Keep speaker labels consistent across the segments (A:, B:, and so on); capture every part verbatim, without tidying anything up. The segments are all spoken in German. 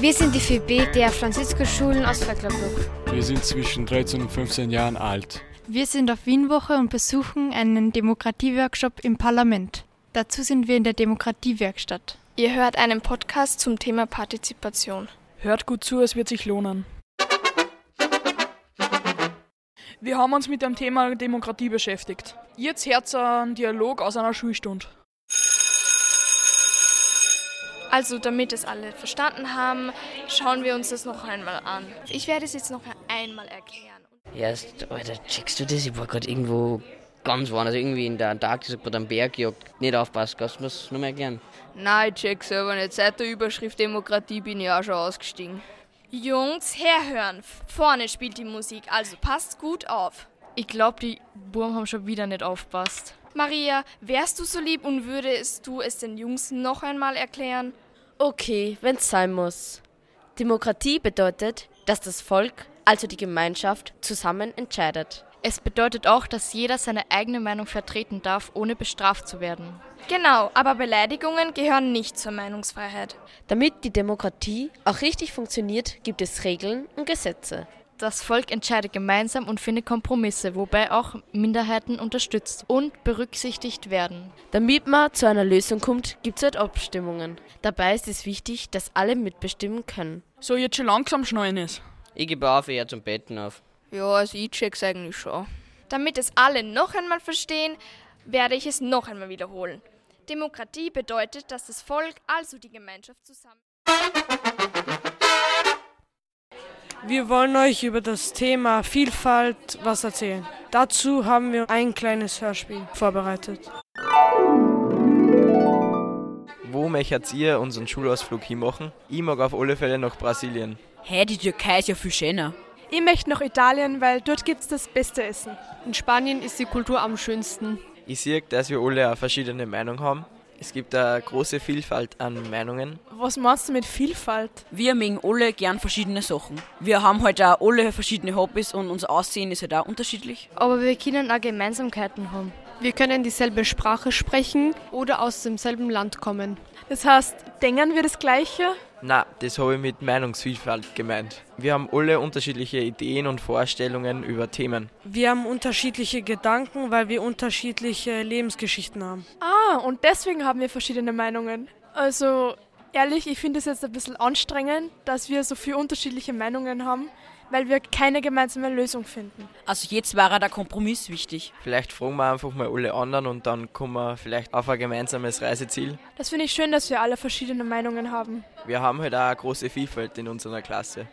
A: Wir sind die F B der Franziskusschulen aus Vöcklerbruck.
B: Wir sind zwischen dreizehn und fünfzehn Jahren alt.
C: Wir sind auf Wienwoche und besuchen einen Demokratieworkshop im Parlament. Dazu sind wir in der Demokratiewerkstatt.
D: Ihr hört einen Podcast zum Thema Partizipation.
E: Hört gut zu, es wird sich lohnen. Wir haben uns mit dem Thema Demokratie beschäftigt. Jetzt hört einen Dialog aus einer Schulstunde.
D: Also damit es alle verstanden haben, schauen wir uns das noch einmal an. Ich werde es jetzt noch einmal erklären.
F: Ja, Alter, checkst du das? Ich war gerade irgendwo ganz woanders, also irgendwie in der Antarktis oder am Berg gejagt. Nicht aufpasst, kannst du mir das noch mehr erklären?
G: Nein, ich check selber nicht. Seit der Überschrift Demokratie bin ich auch schon ausgestiegen.
D: Jungs, herhören. Vorne spielt die Musik, also passt gut auf.
G: Ich glaube, die Burm haben schon wieder nicht aufpasst.
D: Maria, wärst du so lieb und würdest du es den Jungs noch einmal erklären?
H: Okay, wenn's sein muss. Demokratie bedeutet, dass das Volk, also die Gemeinschaft, zusammen entscheidet.
C: Es bedeutet auch, dass jeder seine eigene Meinung vertreten darf, ohne bestraft zu werden.
D: Genau, aber Beleidigungen gehören nicht zur Meinungsfreiheit.
H: Damit die Demokratie auch richtig funktioniert, gibt es Regeln und Gesetze.
C: Das Volk entscheidet gemeinsam und findet Kompromisse, wobei auch Minderheiten unterstützt und berücksichtigt werden.
H: Damit man zu einer Lösung kommt, gibt es halt Abstimmungen. Dabei ist es wichtig, dass alle mitbestimmen können.
E: So, jetzt schon langsam schneien ist.
F: Ich gebe auf, eher zum Betten auf.
G: Ja, also ich check's eigentlich schon.
D: Damit es alle noch einmal verstehen, werde ich es noch einmal wiederholen. Demokratie bedeutet, dass das Volk, also die Gemeinschaft, zusammen...
I: Wir wollen euch über das Thema Vielfalt was erzählen. Dazu haben wir ein kleines Hörspiel vorbereitet.
J: Wo möchtet ihr unseren Schulausflug hinmachen? Ich mag auf alle Fälle nach Brasilien.
K: Hä, hey, die Türkei ist ja viel schöner.
L: Ich möchte nach Italien, weil dort gibt es das beste Essen.
M: In Spanien ist die Kultur am schönsten.
J: Ich sehe, dass wir alle eine verschiedene Meinung haben. Es gibt eine große Vielfalt an Meinungen.
L: Was meinst du mit Vielfalt?
K: Wir mögen alle gern verschiedene Sachen. Wir haben halt auch alle verschiedene Hobbys und unser Aussehen ist halt auch unterschiedlich.
A: Aber wir können auch Gemeinsamkeiten haben.
M: Wir können dieselbe Sprache sprechen oder aus demselben Land kommen.
L: Das heißt, denken wir das Gleiche?
J: Na, das habe ich mit Meinungsvielfalt gemeint. Wir haben alle unterschiedliche Ideen und Vorstellungen über Themen.
I: Wir haben unterschiedliche Gedanken, weil wir unterschiedliche Lebensgeschichten haben.
L: Ah, und deswegen haben wir verschiedene Meinungen. Also, ehrlich, ich finde es jetzt ein bisschen anstrengend, dass wir so viele unterschiedliche Meinungen haben, weil wir keine gemeinsame Lösung finden.
K: Also jetzt wäre der Kompromiss wichtig.
J: Vielleicht fragen wir einfach mal alle anderen und dann kommen wir vielleicht auf ein gemeinsames Reiseziel.
L: Das finde ich schön, dass wir alle verschiedene Meinungen haben.
J: Wir haben halt auch eine große Vielfalt in unserer Klasse.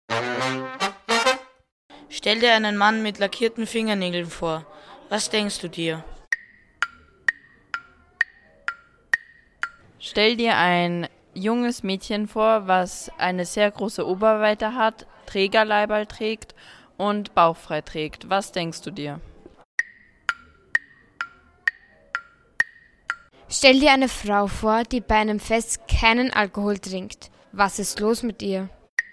N: Stell dir einen Mann mit lackierten Fingernägeln vor. Was denkst du dir?
O: Stell dir ein junges Mädchen vor, was eine sehr große Oberweite hat, Trägerleiberl trägt und bauchfrei trägt. Was denkst du dir?
A: Stell dir eine Frau vor, die bei einem Fest keinen Alkohol trinkt. Was ist los mit ihr?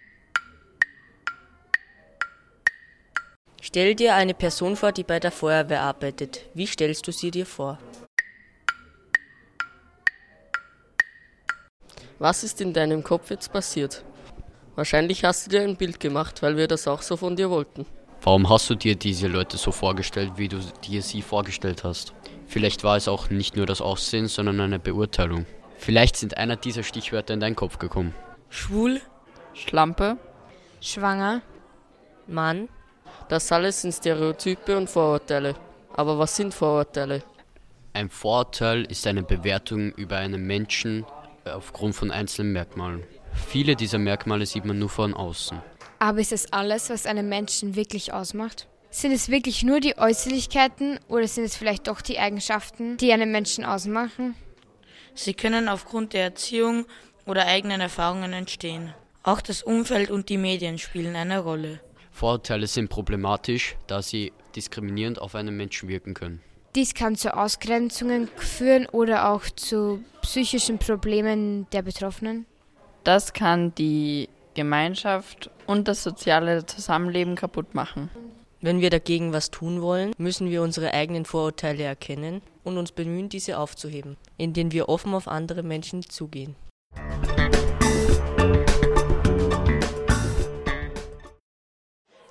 H: Stell dir eine Person vor, die bei der Feuerwehr arbeitet. Wie stellst du sie dir vor?
M: Was ist in deinem Kopf jetzt passiert? Wahrscheinlich hast du dir ein Bild gemacht, weil wir das auch so von dir wollten.
P: Warum hast du dir diese Leute so vorgestellt, wie du dir sie vorgestellt hast? Vielleicht war es auch nicht nur das Aussehen, sondern eine Beurteilung. Vielleicht sind einer dieser Stichwörter in deinen Kopf gekommen.
N: Schwul,
O: Schlampe,
A: schwanger,
H: Mann.
M: Das alles sind Stereotype und Vorurteile. Aber was sind Vorurteile?
P: Ein Vorurteil ist eine Bewertung über einen Menschen aufgrund von einzelnen Merkmalen. Viele dieser Merkmale sieht man nur von außen.
A: Aber ist es alles, was einen Menschen wirklich ausmacht? Sind es wirklich nur die Äußerlichkeiten oder sind es vielleicht doch die Eigenschaften, die einen Menschen ausmachen?
N: Sie können aufgrund der Erziehung oder eigenen Erfahrungen entstehen. Auch das Umfeld und die Medien spielen eine Rolle.
P: Vorurteile sind problematisch, da sie diskriminierend auf einen Menschen wirken können.
A: Dies kann zu Ausgrenzungen führen oder auch zu psychischen Problemen der Betroffenen.
O: Das kann die Gemeinschaft und das soziale Zusammenleben kaputt machen.
H: Wenn wir dagegen was tun wollen, müssen wir unsere eigenen Vorurteile erkennen und uns bemühen, diese aufzuheben, indem wir offen auf andere Menschen zugehen.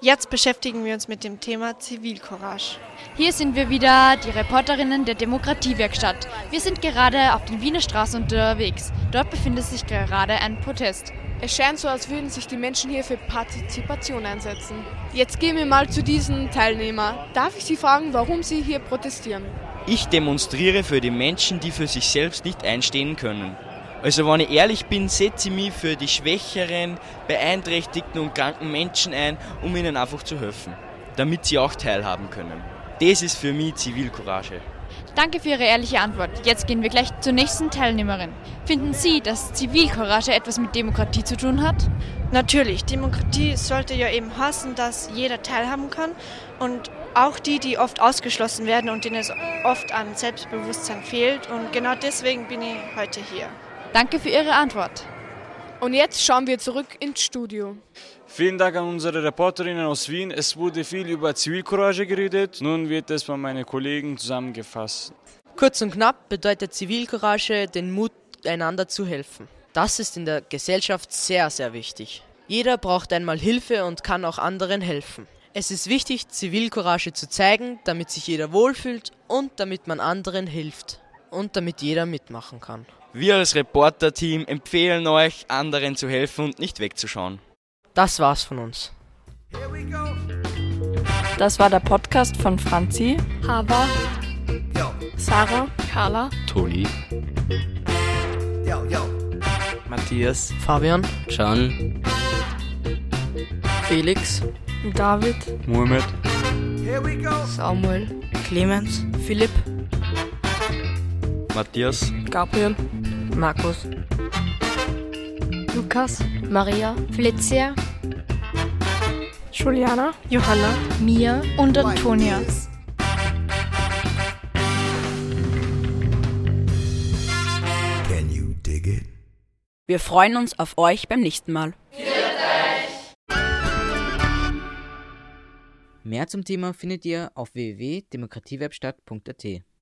Q: Jetzt beschäftigen wir uns mit dem Thema Zivilcourage.
C: Hier sind wir wieder, die Reporterinnen der Demokratiewerkstatt. Wir sind gerade auf den Wiener Straßen unterwegs. Dort befindet sich gerade ein Protest.
L: Es scheint so, als würden sich die Menschen hier für Partizipation einsetzen. Jetzt gehen wir mal zu diesen Teilnehmern. Darf ich Sie fragen, warum Sie hier protestieren?
R: Ich demonstriere für die Menschen, die für sich selbst nicht einstehen können. Also wenn ich ehrlich bin, setze ich mich für die schwächeren, beeinträchtigten und kranken Menschen ein, um ihnen einfach zu helfen, damit sie auch teilhaben können. Das ist für mich Zivilcourage.
C: Danke für Ihre ehrliche Antwort. Jetzt gehen wir gleich zur nächsten Teilnehmerin. Finden Sie, dass Zivilcourage etwas mit Demokratie zu tun hat?
Q: Natürlich, Demokratie sollte ja eben heißen, dass jeder teilhaben kann und auch die, die oft ausgeschlossen werden und denen es oft an Selbstbewusstsein fehlt. Und genau deswegen bin ich heute hier.
C: Danke für Ihre Antwort.
L: Und jetzt schauen wir zurück ins Studio.
B: Vielen Dank an unsere Reporterinnen aus Wien. Es wurde viel über Zivilcourage geredet. Nun wird es von meinen Kollegen zusammengefasst.
S: Kurz und knapp bedeutet Zivilcourage den Mut, einander zu helfen. Das ist in der Gesellschaft sehr, sehr wichtig. Jeder braucht einmal Hilfe und kann auch anderen helfen. Es ist wichtig, Zivilcourage zu zeigen, damit sich jeder wohlfühlt und damit man anderen hilft. Und damit jeder mitmachen kann.
R: Wir als Reporter-Team empfehlen euch, anderen zu helfen und nicht wegzuschauen.
S: Das war's von uns.
O: Das war der Podcast von Franzi,
A: Hava,
L: Sarah,
P: Carla, Toni,
J: Matthias,
S: Fabian,
M: Can, Felix,
L: David,
B: Mohamed,
N: Samuel, Clemens, Philipp,
R: Matthias,
N: Gabriel, Markus,
A: Lukas, Maria, Felicia,
L: Juliana,
Q: Johanna,
C: Mia und Antonia.
T: Can you dig it?
K: Wir freuen uns auf euch beim nächsten Mal.
U: Mehr zum Thema findet ihr auf w w w punkt demokratiewerkstatt punkt a t.